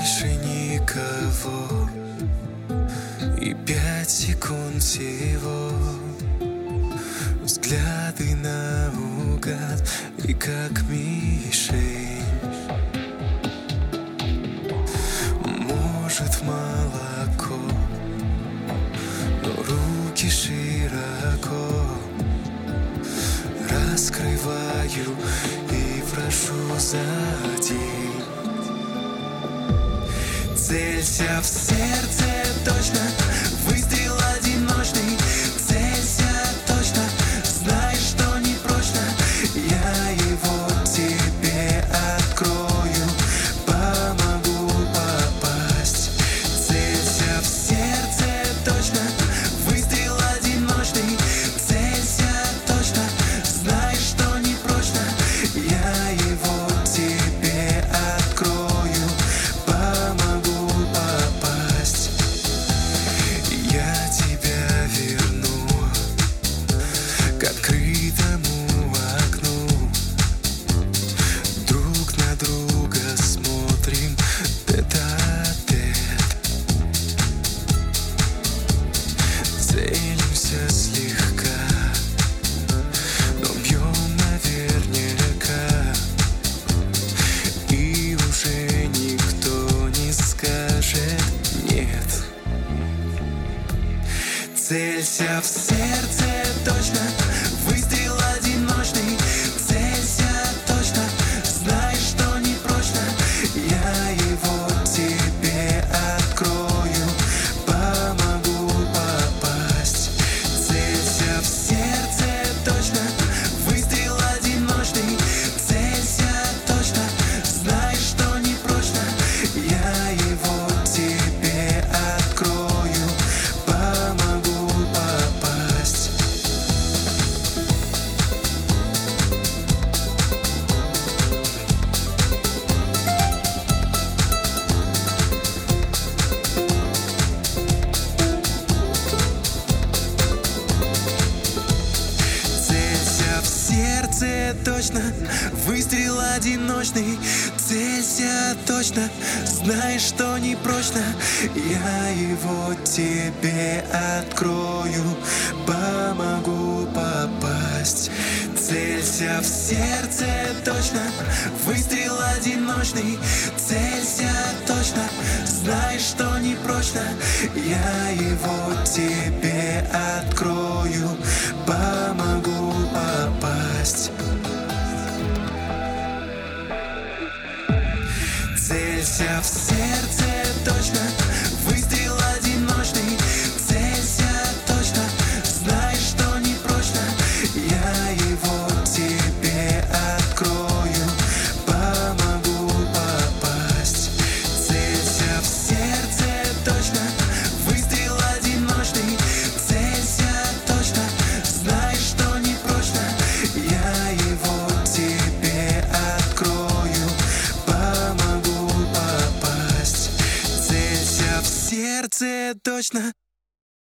больше никого, и 5 секунд всего. Взгляды наугад и как мишень. Может, в молоко, но руки широко раскрываю и прошу за день. Целься в сердце точно, выстрел одиночный. Целься точно, знай, что не прочно. Я его тебе открою, помогу попасть. Целься в сердце точно, выстрел одиночный. Целься точно, знай, что не прочно. Я его тебе открою, помогу попасть. Я тебя верну к открытому окну. Друг на друга смотрим тет-а-тет. Целимся слегка, но бьем наверняка. И уже никто не скажет нет. Целься в сердце точно, выстрел одиночный. Целься точно, знай, что не прочно. Я его тебе открою, помогу попасть. Целься в сердце точно, выстрел одиночный. Целься точно, знай, что не прочно. Я его тебе открою, помогу попасть. Целься в сердце точно, выстрел одиночный. Целься точно, знай, что не прочно. Я его тебе открою, помогу попасть. Целься в сердце точно, выстрел одиночный. Целься точно, знай, что не прочно. Я его тебе открою, помогу попасть. Целься в сердце точно, выстрел одиночный. Целься точно, знай, что не прочно. Я его тебе открою, помогу попасть. Целься в сердце точно, выстрел одиночный. Целься точно, знай, что не прочно. Я его тебе открою, помогу попасть. Целься в сердце точно.